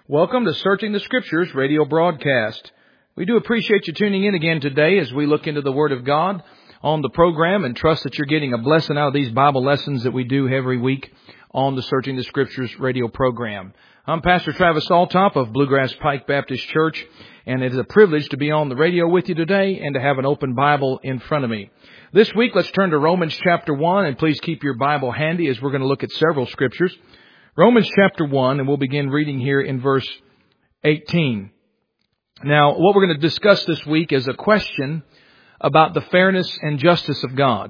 Welcome to Searching the Scriptures radio broadcast. We do appreciate you tuning in again today as we look into the Word of God on the program and trust that you're getting a blessing out of these Bible lessons that we do every week on the Searching the Scriptures radio program. I'm Pastor Travis Altop of Bluegrass Pike Baptist Church, and it is a privilege to be on the radio with you today and to have an open Bible in front of me. This week, let's turn to Romans chapter 1, and please keep your Bible handy as we're going to look at several scriptures. Romans chapter 1, and we'll begin reading here in verse 18. Now, what we're going to discuss this week is a question about the fairness and justice of God.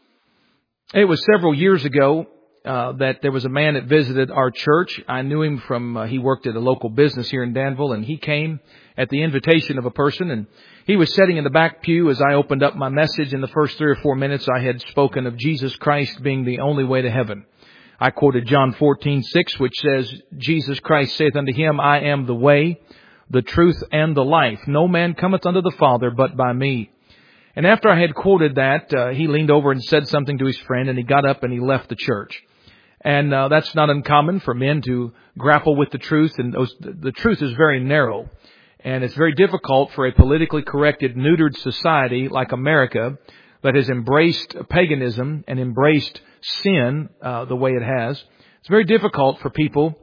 It was several years ago that there was a man that visited our church. I knew him from, he worked at a local business here in Danville, and he came at the invitation of a person, and he was sitting in the back pew as I opened up my message. In the first 3 or 4 minutes, I had spoken of Jesus Christ being the only way to heaven. I quoted John 14:6, which says, Jesus Christ saith unto him, I am the way, the truth, and the life. No man cometh unto the Father but by me. And after I had quoted that, he leaned over and said something to his friend, and he got up and he left the church. And that's not uncommon for men to grapple with the truth, and the truth is very narrow. And it's very difficult for a politically corrected, neutered society like America that has embraced paganism and embraced sin the way it has. It's very difficult for people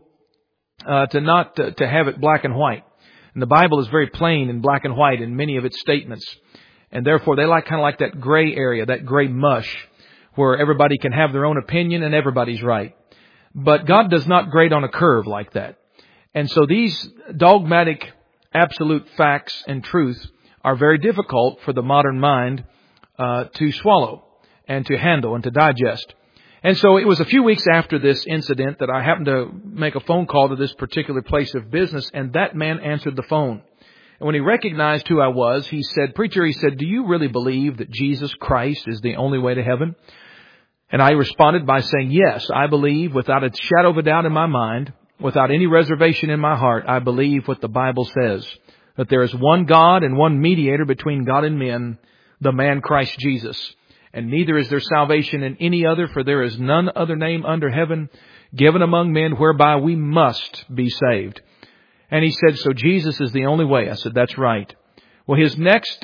to have it black and white. And the Bible is very plain in black and white in many of its statements. And therefore they kind of like that gray area, that gray mush, where everybody can have their own opinion and everybody's right. But God does not grade on a curve like that. And so these dogmatic absolute facts and truth are very difficult for the modern mind to swallow and to handle and to digest. And so it was a few weeks after this incident that I happened to make a phone call to this particular place of business, and that man answered the phone. And when he recognized who I was, he said, Preacher, he said, do you really believe that Jesus Christ is the only way to heaven? And I responded by saying, yes, I believe without a shadow of a doubt in my mind, without any reservation in my heart, I believe what the Bible says, that there is one God and one mediator between God and men, the man Christ Jesus. And neither is there salvation in any other, for there is none other name under heaven given among men whereby we must be saved. And he said, so Jesus is the only way. I said, that's right. Well, his next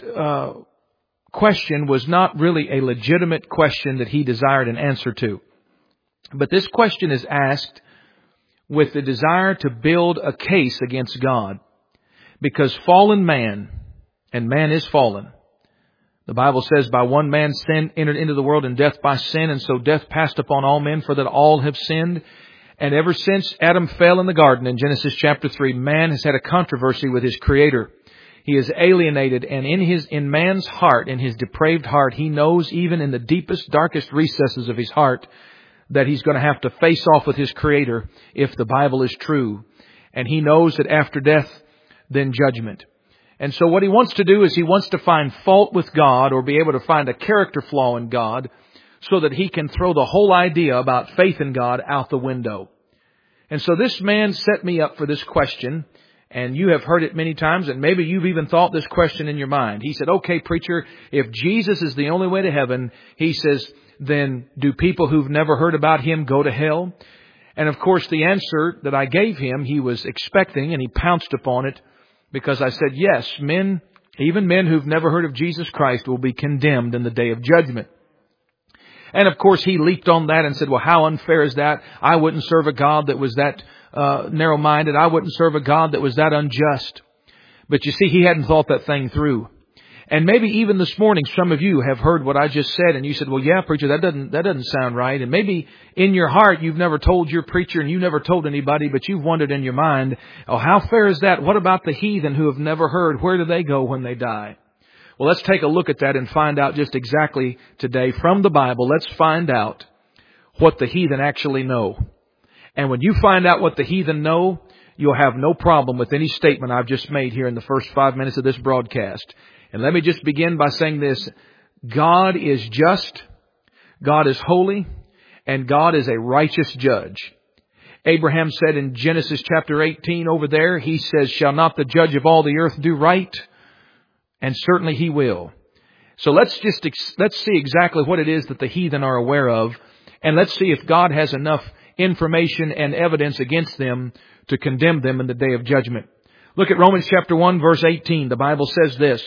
question was not really a legitimate question that he desired an answer to. But this question is asked with the desire to build a case against God. Because fallen man, and man is fallen, the Bible says, by one man sin entered into the world, and death by sin, and so death passed upon all men, for that all have sinned. And ever since Adam fell in the garden in Genesis chapter 3, man has had a controversy with his Creator. He is alienated, and in man's heart, in his depraved heart, he knows even in the deepest, darkest recesses of his heart that he's going to have to face off with his Creator if the Bible is true. And he knows that after death, then judgment. And so what he wants to do is he wants to find fault with God, or be able to find a character flaw in God, so that he can throw the whole idea about faith in God out the window. And so this man set me up for this question, and you have heard it many times, and maybe you've even thought this question in your mind. He said, okay, preacher, if Jesus is the only way to heaven, he says, then do people who've never heard about him go to hell? And of course, the answer that I gave him, he was expecting, and he pounced upon it. Because I said, yes, men, even men who've never heard of Jesus Christ, will be condemned in the day of judgment. And of course, he leaped on that and said, well, how unfair is that? I wouldn't serve a God that was that narrow-minded. I wouldn't serve a God that was that unjust. But you see, he hadn't thought that thing through. And maybe even this morning, some of you have heard what I just said, and you said, well, yeah, preacher, that doesn't sound right. And maybe in your heart, you've never told your preacher, and you never told anybody, but you've wondered in your mind, oh, how fair is that? What about the heathen who have never heard? Where do they go when they die? Well, let's take a look at that and find out just exactly today from the Bible. Let's find out what the heathen actually know. And when you find out what the heathen know, you'll have no problem with any statement I've just made here in the first 5 minutes of this broadcast. And let me just begin by saying this. God is just, God is holy, and God is a righteous judge. Abraham said in Genesis chapter 18 over there, he says, shall not the judge of all the earth do right? And certainly he will. So let's see exactly what it is that the heathen are aware of. And let's see if God has enough information and evidence against them to condemn them in the day of judgment. Look at Romans chapter 1 verse 18. The Bible says this: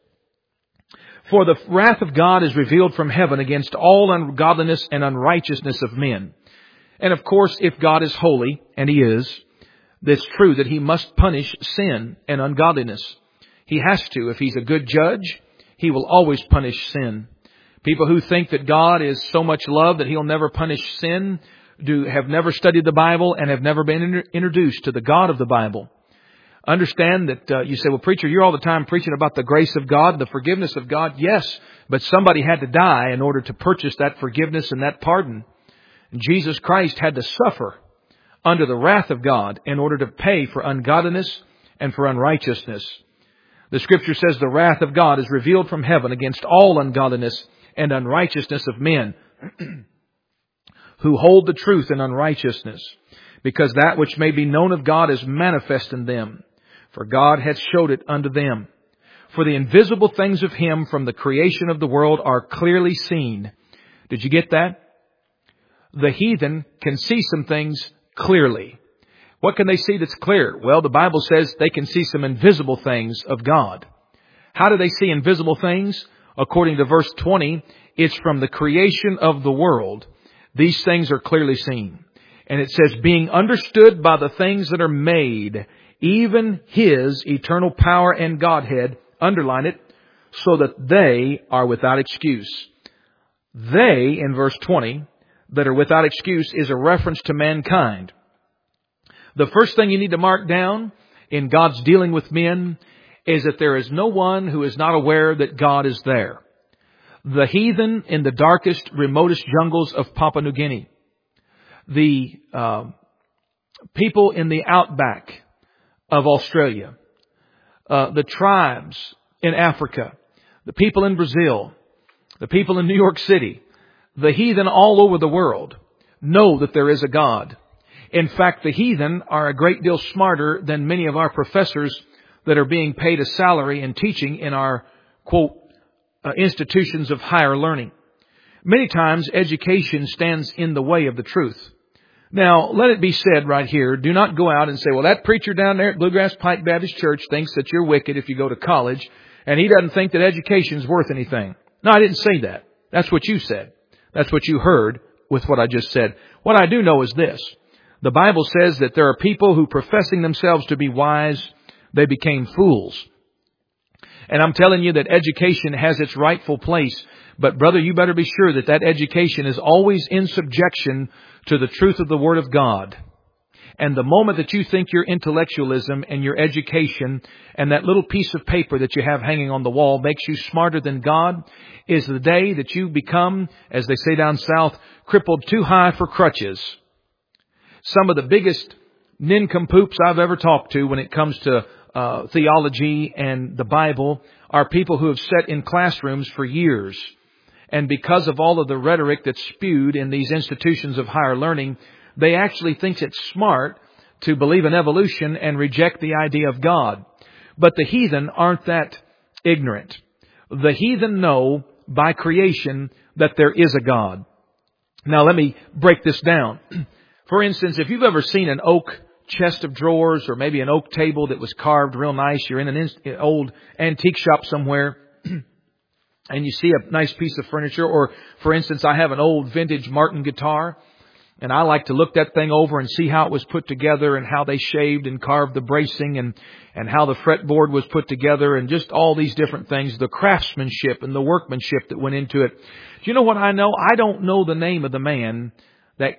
"For the wrath of God is revealed from heaven against all ungodliness and unrighteousness of men." And of course, if God is holy, and He is, it's true that He must punish sin and ungodliness. He has to. If He's a good judge, He will always punish sin. People who think that God is so much love that He'll never punish sin have never studied the Bible and have never been introduced to the God of the Bible. Understand that you say, well, preacher, you're all the time preaching about the grace of God, the forgiveness of God. Yes, but somebody had to die in order to purchase that forgiveness and that pardon. And Jesus Christ had to suffer under the wrath of God in order to pay for ungodliness and for unrighteousness. The Scripture says the wrath of God is revealed from heaven against all ungodliness and unrighteousness of men who hold the truth in unrighteousness, because that which may be known of God is manifest in them. For God hath showed it unto them. For the invisible things of Him from the creation of the world are clearly seen. Did you get that? The heathen can see some things clearly. What can they see that's clear? Well, the Bible says they can see some invisible things of God. How do they see invisible things? According to verse 20, it's from the creation of the world. These things are clearly seen. And it says, being understood by the things that are made, even His eternal power and Godhead, underline it, so that they are without excuse. They, in verse 20, that are without excuse is a reference to mankind. The first thing you need to mark down in God's dealing with men is that there is no one who is not aware that God is there. The heathen in the darkest, remotest jungles of Papua New Guinea. The people in the outback of Australia, the tribes in Africa, the people in Brazil, the people in New York City, the heathen all over the world know that there is a God. In fact, the heathen are a great deal smarter than many of our professors that are being paid a salary and teaching in our, quote, institutions of higher learning. Many times education stands in the way of the truth. Now, let it be said right here, do not go out and say, well, that preacher down there at Bluegrass Pike Baptist Church thinks that you're wicked if you go to college, and he doesn't think that education's worth anything. No, I didn't say that. That's what you said. That's what you heard with what I just said. What I do know is this. The Bible says that there are people who, professing themselves to be wise, they became fools. And I'm telling you that education has its rightful place. But brother, you better be sure that that education is always in subjection to the truth of the Word of God. And the moment that you think your intellectualism and your education and that little piece of paper that you have hanging on the wall makes you smarter than God is the day that you become, as they say down south, crippled too high for crutches. Some of the biggest nincompoops I've ever talked to when it comes to theology and the Bible are people who have sat in classrooms for years. And because of all of the rhetoric that's spewed in these institutions of higher learning, they actually think it's smart to believe in evolution and reject the idea of God. But the heathen aren't that ignorant. The heathen know by creation that there is a God. Now let me break this down. For instance, if you've ever seen an oak chest of drawers or maybe an oak table that was carved real nice, you're in an old antique shop somewhere and you see a nice piece of furniture, or for instance, I have an old vintage Martin guitar, and I like to look that thing over and see how it was put together and how they shaved and carved the bracing and how the fretboard was put together and just all these different things, the craftsmanship and the workmanship that went into it. Do you know what I know? I don't know the name of the man that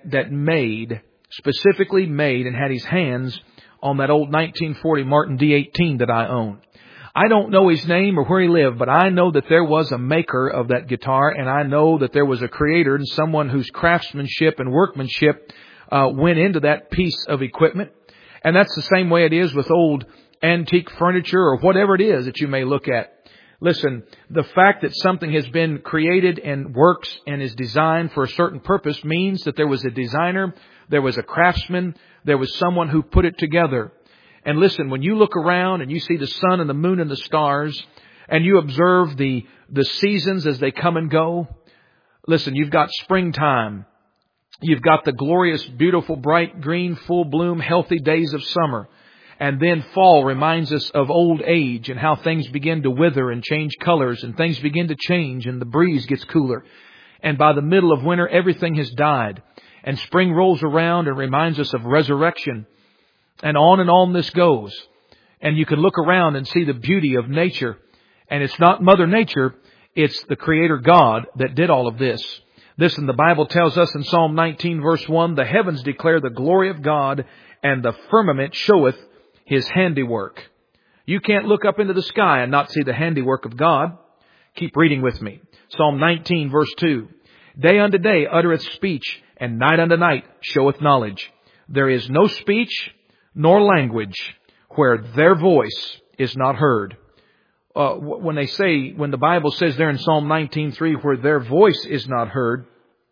specifically made and had his hands on that old 1940 Martin D18 that I own. I don't know his name or where he lived, but I know that there was a maker of that guitar, and I know that there was a creator and someone whose craftsmanship and workmanship went into that piece of equipment. And that's the same way it is with old antique furniture or whatever it is that you may look at. Listen, the fact that something has been created and works and is designed for a certain purpose means that there was a designer, there was a craftsman, there was someone who put it together. And listen, when you look around and you see the sun and the moon and the stars, and you observe the seasons as they come and go, listen, you've got springtime, You've got the glorious, beautiful, bright, green, full bloom, healthy days of summer. And then fall reminds us of old age and how things begin to wither and change colors and things begin to change and the breeze gets cooler. And by the middle of winter, everything has died. And spring rolls around and reminds us of resurrection. And on this goes. And you can look around and see the beauty of nature. And it's not Mother Nature, it's the Creator God that did all of this. Listen, the Bible tells us in Psalm 19 verse 1, the heavens declare the glory of God, and the firmament showeth His handiwork. You can't look up into the sky and not see the handiwork of God. Keep reading with me. Psalm 19 verse 2. Day unto day uttereth speech, and night unto night showeth knowledge. There is no speech nor language where their voice is not heard. When the Bible says there in Psalm 19:3 where their voice is not heard,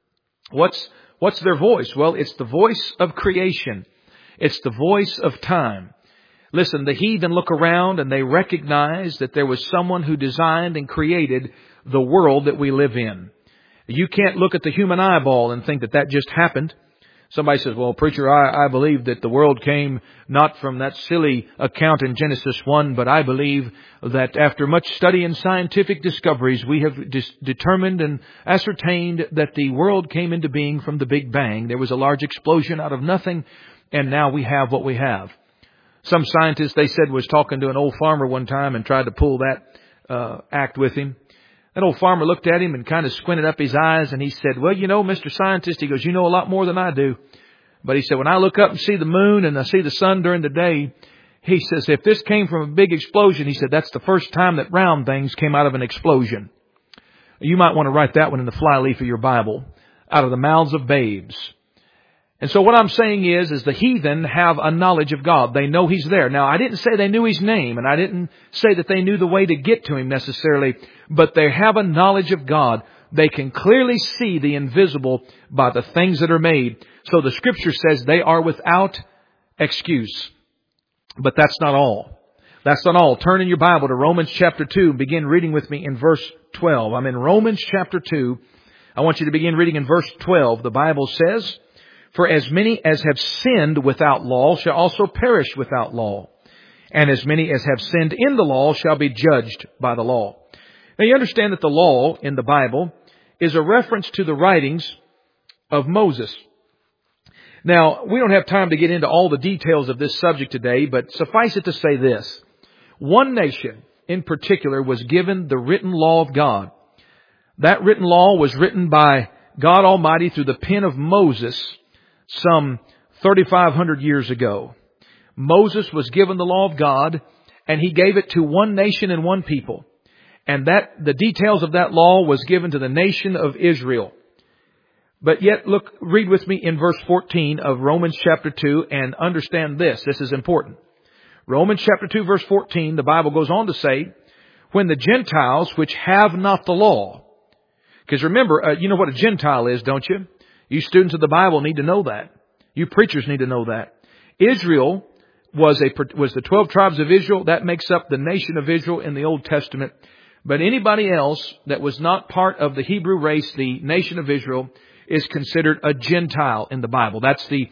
what's their voice? Well, it's the voice of creation. It's the voice of time. Listen, the heathen look around and they recognize that there was someone who designed and created the world that we live in. You can't look at the human eyeball and think that just happened. Somebody says, well, preacher, I believe that the world came not from that silly account in Genesis 1, but I believe that after much study and scientific discoveries, we have determined and ascertained that the world came into being from the Big Bang. There was a large explosion out of nothing, and now we have what we have. Some scientist, they said, was talking to an old farmer one time and tried to pull that act with him. That old farmer looked at him and kind of squinted up his eyes and he said, well, you know, Mr. Scientist, he goes, you know a lot more than I do. But he said, when I look up and see the moon and I see the sun during the day, he says, if this came from a big explosion, he said, that's the first time that round things came out of an explosion. You might want to write that one in the flyleaf of your Bible, out of the mouths of babes. And so what I'm saying is the heathen have a knowledge of God. They know He's there. Now, I didn't say they knew His name, and I didn't say that they knew the way to get to Him necessarily, but they have a knowledge of God. They can clearly see the invisible by the things that are made. So the Scripture says they are without excuse. But that's not all. That's not all. Turn in your Bible to Romans chapter 2 and begin reading with me in verse 12. I'm in Romans chapter 2. I want you to begin reading in verse 12. The Bible says, for as many as have sinned without law shall also perish without law. And as many as have sinned in the law shall be judged by the law. Now you understand that the law in the Bible is a reference to the writings of Moses. Now, we don't have time to get into all the details of this subject today, but suffice it to say this. One nation in particular was given the written law of God. That written law was written by God Almighty through the pen of Moses some 3,500 years ago. Moses was given the law of God, and he gave it to one nation and one people. And the details of that law was given to the nation of Israel. But yet, read with me in verse 14 of Romans chapter 2 and understand this. This is important. Romans chapter 2 verse 14, the Bible goes on to say, when the Gentiles which have not the law. Because remember, you know what a Gentile is, don't you? You students of the Bible need to know that. You preachers need to know that. Israel was the 12 tribes of Israel. That makes up the nation of Israel in the Old Testament. But anybody else that was not part of the Hebrew race, the nation of Israel, is considered a Gentile in the Bible. That's the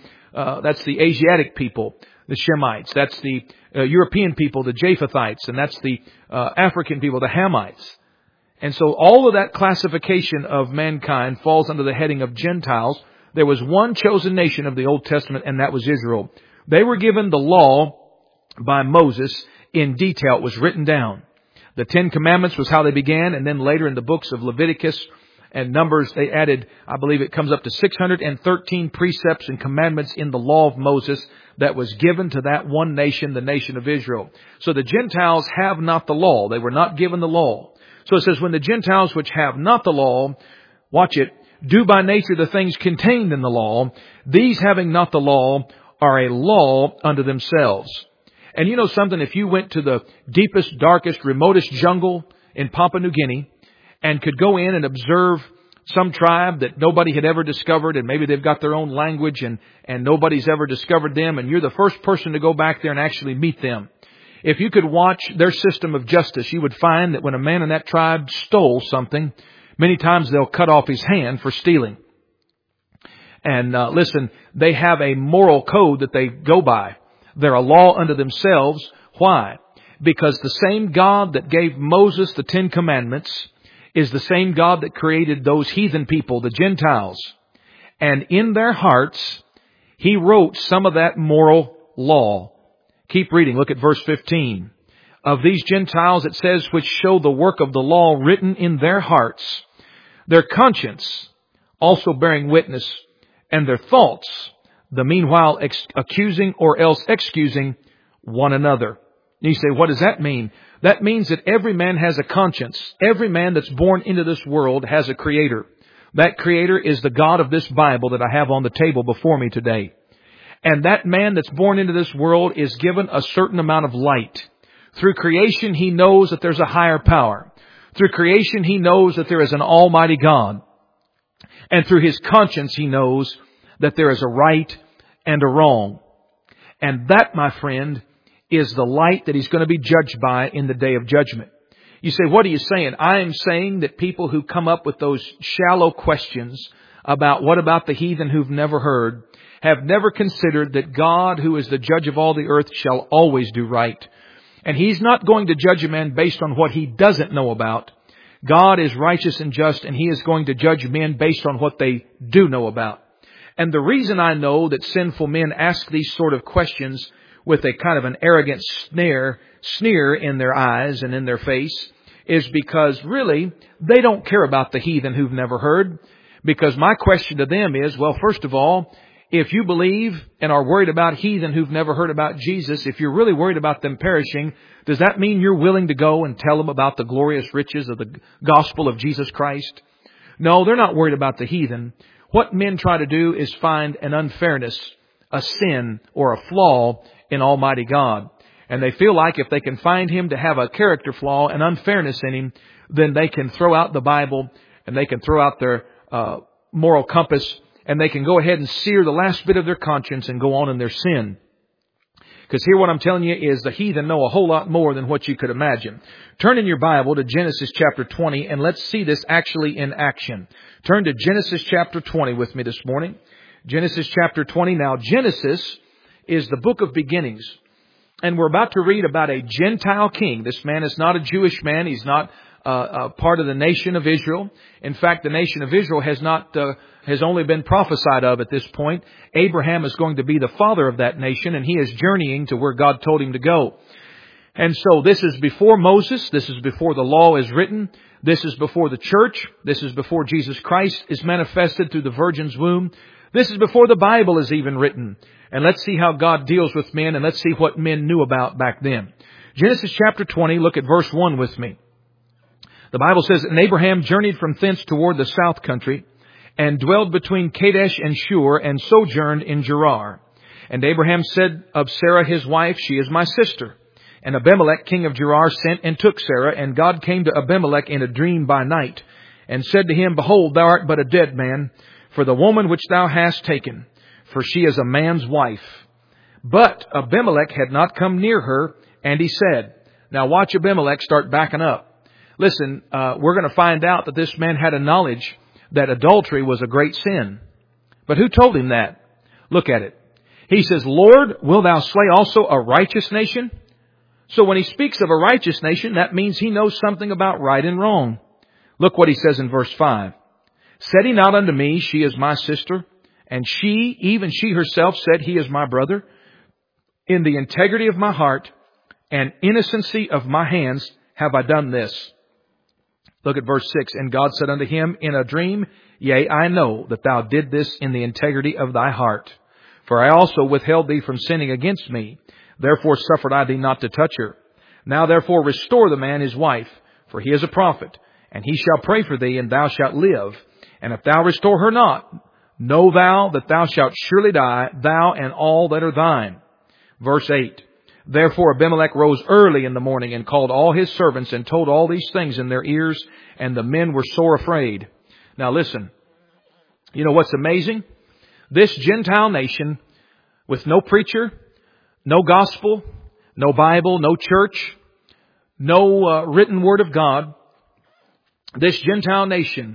Asiatic people, the Shemites. That's the European people, the Japhethites. And that's the African people, the Hamites. And so all of that classification of mankind falls under the heading of Gentiles. There was one chosen nation of the Old Testament, and that was Israel. They were given the law by Moses in detail. It was written down. The 10 Commandments was how they began, and then later in the books of Leviticus and Numbers, they added, I believe it comes up to 613 precepts and commandments in the law of Moses that was given to that one nation, the nation of Israel. So the Gentiles have not the law. They were not given the law. So it says, when the Gentiles which have not the law, watch it, do by nature the things contained in the law, these having not the law are a law unto themselves. And you know something, if you went to the deepest, darkest, remotest jungle in Papua New Guinea and could go in and observe some tribe that nobody had ever discovered, and maybe they've got their own language and nobody's ever discovered them, and you're the first person to go back there and actually meet them. If you could watch their system of justice, you would find that when a man in that tribe stole something, many times they'll cut off his hand for stealing. And listen, they have a moral code that they go by. They're a law unto themselves. Why? Because the same God that gave Moses the 10 Commandments is the same God that created those heathen people, the Gentiles. And in their hearts, He wrote some of that moral law. Keep reading. Look at verse 15. Of these Gentiles, it says, which show the work of the law written in their hearts, their conscience also bearing witness, and their thoughts, the meanwhile accusing or else excusing one another. And you say, what does that mean? That means that every man has a conscience. Every man that's born into this world has a Creator. That Creator is the God of this Bible that I have on the table before me today. And that man that's born into this world is given a certain amount of light. Through creation, he knows that there's a higher power. Through creation, he knows that there is an almighty God. And through his conscience, he knows that there is a right and a wrong. And that, my friend, is the light that he's going to be judged by in the day of judgment. You say, what are you saying? I am saying that people who come up with those shallow questions about what about the heathen who've never heard, have never considered that God, who is the judge of all the earth, shall always do right. And He's not going to judge a man based on what he doesn't know about. God is righteous and just, and He is going to judge men based on what they do know about. And the reason I know that sinful men ask these sort of questions with a kind of an arrogant sneer in their eyes and in their face is because really they don't care about the heathen who've never heard. Because my question to them is, well, first of all, if you believe and are worried about heathen who've never heard about Jesus, if you're really worried about them perishing, does that mean you're willing to go and tell them about the glorious riches of the gospel of Jesus Christ? No, they're not worried about the heathen. What men try to do is find an unfairness, a sin, or a flaw in Almighty God. And they feel like if they can find Him to have a character flaw, an unfairness in Him, then they can throw out the Bible and they can throw out their moral compass, and they can go ahead and sear the last bit of their conscience and go on in their sin. Because here what I'm telling you is the heathen know a whole lot more than what you could imagine. Turn in your Bible to Genesis chapter 20, and let's see this actually in action. Turn to Genesis chapter 20 with me this morning. Genesis chapter 20. Now, Genesis is the book of beginnings. And we're about to read about a Gentile king. This man is not a Jewish man. He's not part of the nation of Israel. In fact, the nation of Israel has only been prophesied of at this point. Abraham is going to be the father of that nation, and he is journeying to where God told him to go. And so this is before Moses. This is before the law is written. This is before the church. This is before Jesus Christ is manifested through the virgin's womb. This is before the Bible is even written. And let's see how God deals with men, and let's see what men knew about back then. Genesis chapter 20, look at verse 1 with me. The Bible says, and Abraham journeyed from thence toward the south country, and dwelled between Kadesh and Shur, and sojourned in Gerar. And Abraham said of Sarah his wife, she is my sister. And Abimelech king of Gerar sent and took Sarah, and God came to Abimelech in a dream by night, and said to him, behold, thou art but a dead man, for the woman which thou hast taken, for she is a man's wife. But Abimelech had not come near her, and he said, now watch Abimelech start backing up. Listen, we're going to find out that this man had a knowledge that adultery was a great sin. But who told him that? Look at it. He says, Lord, wilt thou slay also a righteous nation? So when he speaks of a righteous nation, that means he knows something about right and wrong. Look what he says in verse 5. Said he not unto me, she is my sister? And she, even she herself, said, he is my brother. In the integrity of my heart and innocency of my hands have I done this. Look at verse 6. And God said unto him in a dream, yea, I know that thou did this in the integrity of thy heart. For I also withheld thee from sinning against me. Therefore suffered I thee not to touch her. Now therefore restore the man his wife, for he is a prophet. And he shall pray for thee, and thou shalt live. And if thou restore her not, know thou that thou shalt surely die, thou and all that are thine. Verse 8. Therefore Abimelech rose early in the morning and called all his servants and told all these things in their ears, and the men were sore afraid. Now listen, you know what's amazing? This Gentile nation with no preacher, no gospel, no Bible, no church, no written word of God, this Gentile nation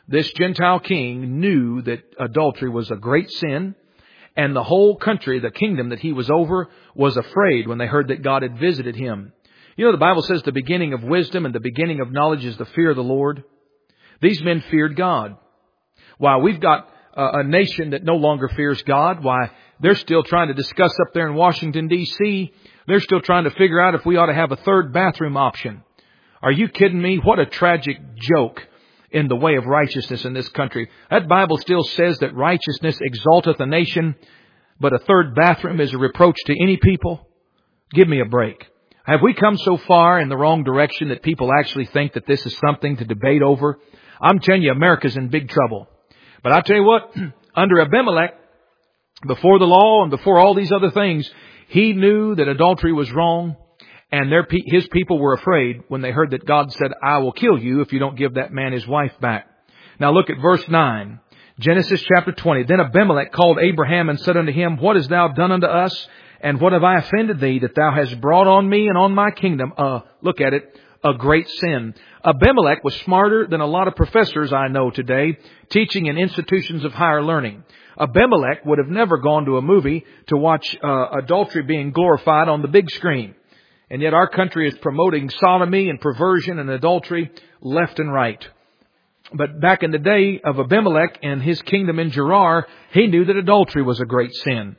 this Gentile king knew that adultery was a great sin, and the whole country, the kingdom that he was over, was afraid when they heard that God had visited him. You know, the Bible says the beginning of wisdom and the beginning of knowledge is the fear of the Lord. These men feared God. While we've got a nation that no longer fears God, why they're still trying to discuss up there in Washington, D.C., they're still trying to figure out if we ought to have a third bathroom option. Are you kidding me? What a tragic joke in the way of righteousness in this country. That Bible still says that righteousness exalteth a nation, but a third bathroom is a reproach to any people. Give me a break. Have we come so far in the wrong direction that people actually think that this is something to debate over? I'm telling you, America's in big trouble. But I tell you what, under Abimelech, before the law and before all these other things, he knew that adultery was wrong, and his people were afraid when they heard that God said, I will kill you if you don't give that man his wife back. Now look at verse 9. Genesis chapter 20. Then Abimelech called Abraham and said unto him, What hast thou done unto us? And what have I offended thee that thou hast brought on me and on my kingdom? Look at it. A great sin. Abimelech was smarter than a lot of professors I know today, teaching in institutions of higher learning. Abimelech would have never gone to a movie to watch adultery being glorified on the big screen. And yet our country is promoting sodomy and perversion and adultery left and right. But back in the day of Abimelech and his kingdom in Gerar, he knew that adultery was a great sin.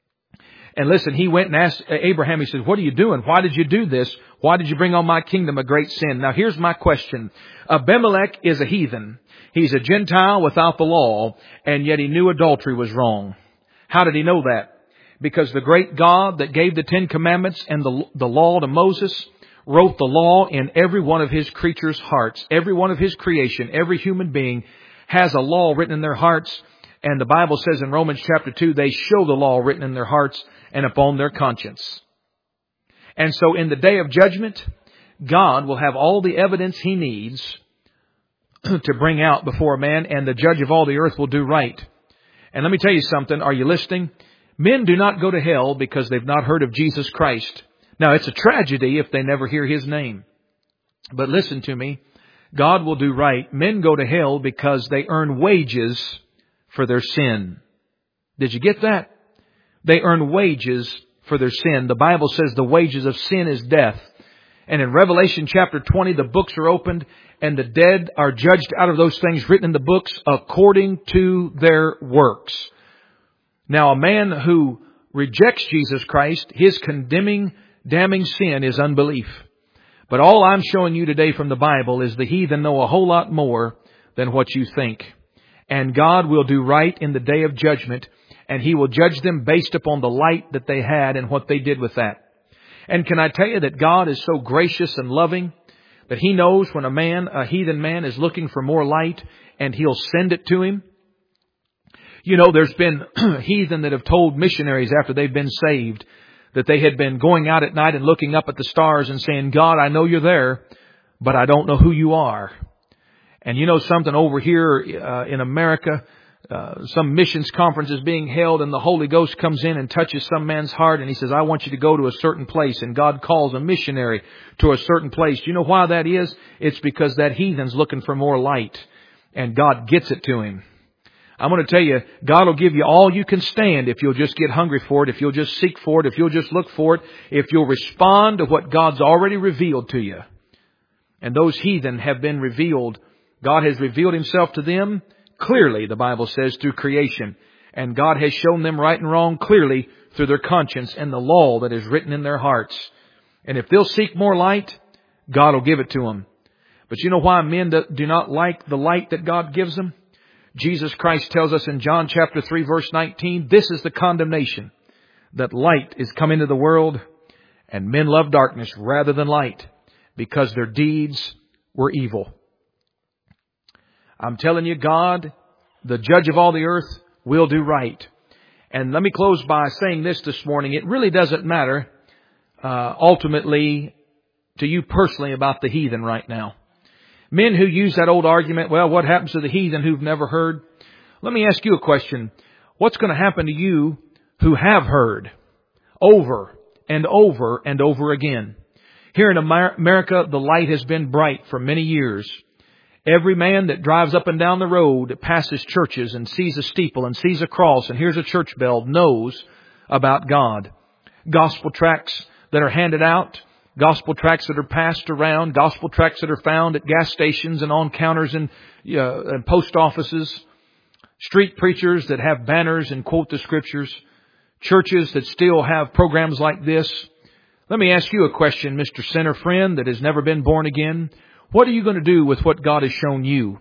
And listen, he went and asked Abraham, he said, what are you doing? Why did you do this? Why did you bring on my kingdom a great sin? Now here's my question. Abimelech is a heathen. He's a Gentile without the law, and yet he knew adultery was wrong. How did he know that? Because the great God that gave the 10 Commandments and the law to Moses wrote the law in every one of his creatures' hearts. Every one of his creation, every human being has a law written in their hearts. And the Bible says in Romans chapter 2, they show the law written in their hearts and upon their conscience. And so in the day of judgment, God will have all the evidence He needs to bring out before a man, and the judge of all the earth will do right. And let me tell you something. Are you listening? Men do not go to hell because they've not heard of Jesus Christ. Now, it's a tragedy if they never hear His name. But listen to me. God will do right. Men go to hell because they earn wages for their sin. Did you get that? They earn wages for their sin. The Bible says the wages of sin is death. And in Revelation chapter 20, the books are opened and the dead are judged out of those things written in the books according to their works. Now, a man who rejects Jesus Christ, his condemning, damning sin is unbelief. But all I'm showing you today from the Bible is the heathen know a whole lot more than what you think. And God will do right in the day of judgment, and He will judge them based upon the light that they had and what they did with that. And can I tell you that God is so gracious and loving that He knows when a heathen man is looking for more light, and He'll send it to him. You know, there's been heathen that have told missionaries after they've been saved that they had been going out at night and looking up at the stars and saying, God, I know you're there, but I don't know who you are. And you know something, over here in America, some missions conference is being held, and the Holy Ghost comes in and touches some man's heart, and he says, I want you to go to a certain place. And God calls a missionary to a certain place. Do you know why that is? It's because that heathen's looking for more light, and God gets it to him. I'm going to tell you, God will give you all you can stand if you'll just get hungry for it, if you'll just seek for it, if you'll just look for it, if you'll respond to what God's already revealed to you. And those heathen have been revealed. God has revealed Himself to them clearly, the Bible says, through creation. And God has shown them right and wrong clearly through their conscience and the law that is written in their hearts. And if they'll seek more light, God will give it to them. But you know why men do not like the light that God gives them? Jesus Christ tells us in John chapter 3 verse 19, this is the condemnation, that light is come into the world, and men love darkness rather than light, because their deeds were evil. I'm telling you, God, the judge of all the earth, will do right. And let me close by saying this morning. It really doesn't matter ultimately to you personally about the heathen right now. Men who use that old argument, well, what happens to the heathen who've never heard? Let me ask you a question. What's going to happen to you who have heard over and over and over again? Here in America, the light has been bright for many years. Every man that drives up and down the road, passes churches and sees a steeple and sees a cross and hears a church bell, knows about God. Gospel tracts that are handed out, gospel tracts that are passed around, gospel tracts that are found at gas stations and on counters and post offices, street preachers that have banners and quote the Scriptures, churches that still have programs like this. Let me ask you a question, Mr. Sinner friend that has never been born again. What are you going to do with what God has shown you?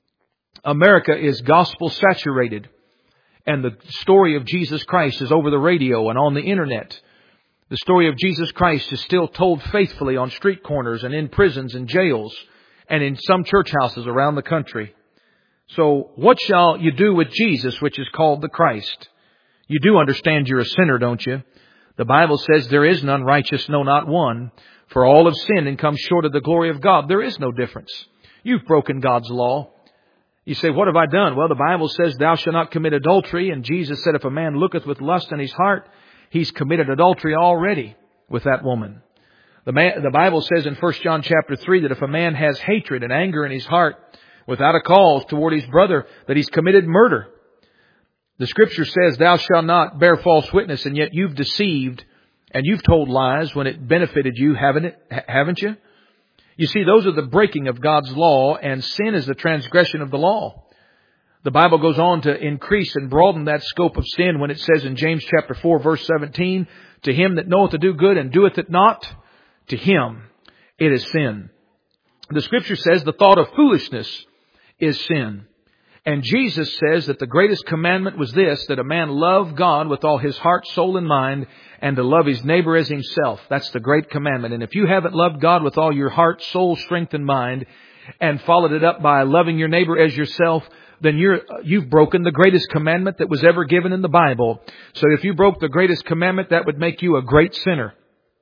America is gospel saturated, and the story of Jesus Christ is over the radio and on the internet. The story of Jesus Christ is still told faithfully on street corners and in prisons and jails and in some church houses around the country. So what shall you do with Jesus, which is called the Christ? You do understand you're a sinner, don't you? The Bible says there is none righteous, no, not one. For all have sinned and come short of the glory of God. There is no difference. You've broken God's law. You say, what have I done? Well, the Bible says, thou shalt not commit adultery. And Jesus said, if a man looketh with lust in his heart, he's committed adultery already with that woman. The Bible says in 1 John chapter 3 that if a man has hatred and anger in his heart without a cause toward his brother, that he's committed murder. The Scripture says, thou shalt not bear false witness, and yet you've deceived and you've told lies when it benefited you, haven't you? You see, those are the breaking of God's law, and sin is the transgression of the law. The Bible goes on to increase and broaden that scope of sin when it says in James chapter 4 verse 17, to him that knoweth to do good and doeth it not, to him it is sin. The Scripture says the thought of foolishness is sin. And Jesus says that the greatest commandment was this, that a man love God with all his heart, soul, and mind, and to love his neighbor as himself. That's the great commandment. And if you haven't loved God with all your heart, soul, strength, and mind, and followed it up by loving your neighbor as yourself, then you've broken the greatest commandment that was ever given in the Bible. So if you broke the greatest commandment, that would make you a great sinner.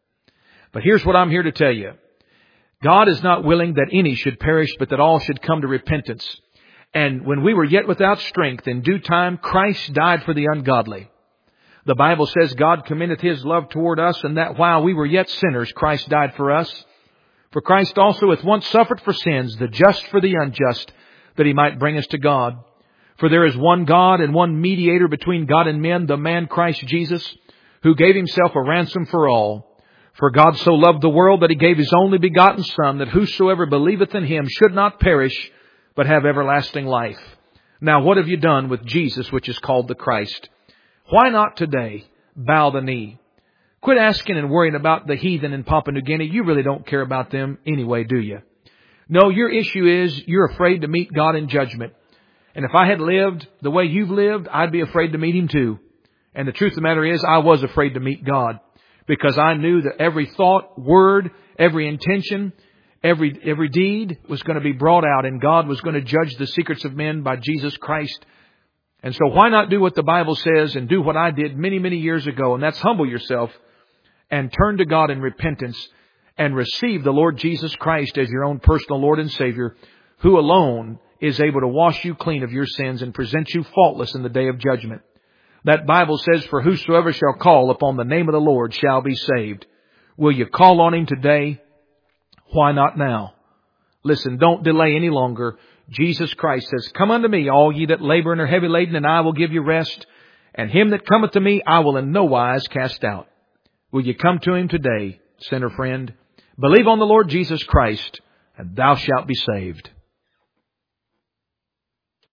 But here's what I'm here to tell you. God is not willing that any should perish, but that all should come to repentance. And when we were yet without strength, in due time, Christ died for the ungodly. The Bible says God commendeth His love toward us, and that while we were yet sinners, Christ died for us. For Christ also hath once suffered for sins, the just for the unjust, that He might bring us to God. For there is one God and one mediator between God and men, the man Christ Jesus, who gave Himself a ransom for all. For God so loved the world that He gave His only begotten Son, that whosoever believeth in Him should not perish, but have everlasting life. Now what have you done with Jesus, which is called the Christ? Why not today bow the knee? Quit asking and worrying about the heathen in Papua New Guinea. You really don't care about them anyway, do you? No, your issue is you're afraid to meet God in judgment. And if I had lived the way you've lived, I'd be afraid to meet Him too. And the truth of the matter is, I was afraid to meet God, because I knew that every thought, word, every intention, every deed was going to be brought out, and God was going to judge the secrets of men by Jesus Christ. And so why not do what the Bible says and do what I did many, many years ago, and that's humble yourself and turn to God in repentance and receive the Lord Jesus Christ as your own personal Lord and Savior, who alone is able to wash you clean of your sins and present you faultless in the day of judgment. That Bible says, for whosoever shall call upon the name of the Lord shall be saved. Will you call on Him today? Why not now? Listen, don't delay any longer. Jesus Christ says, come unto me, all ye that labor and are heavy laden, and I will give you rest. And him that cometh to me, I will in no wise cast out. Will you come to Him today, sinner friend? Believe on the Lord Jesus Christ, and thou shalt be saved.